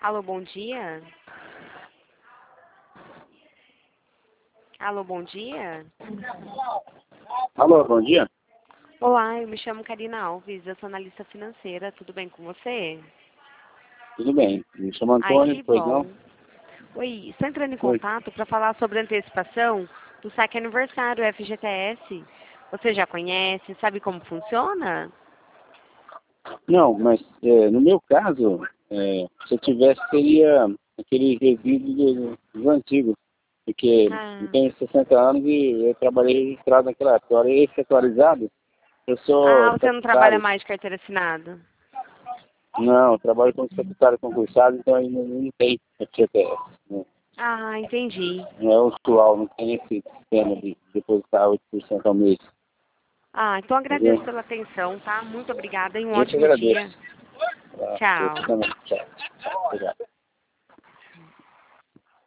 Alô, bom dia. Alô, bom dia. Alô, bom dia. Olá, eu me chamo Karina Alves, eu sou analista financeira. Tudo bem com você? Tudo bem? Me chamo Ai, Antônio, que pois não? bom. Oi, estou entrando em Oi. contato para falar sobre a antecipação do saque aniversário FGTS. Você já conhece? Sabe como funciona? Não, mas no meu caso, se eu tivesse, seria aquele resíduo dos antigos, porque eu Ah, tenho 60 anos e eu trabalhei registrado naquela época. Agora, esse atualizado, eu sou você não trabalha estatutário. mais de carteira assinada? Não, eu trabalho como estatutário concursado, então ainda não tem FGTS. Né? Ah, entendi. Não é usual, não tem esse sistema de depositar 8% ao mês. Ah, então Entendeu? agradeço pela atenção, tá? Muito obrigada e um Eu que ótimo agradeço. dia. Tá? Você Tchau. também. Tchau.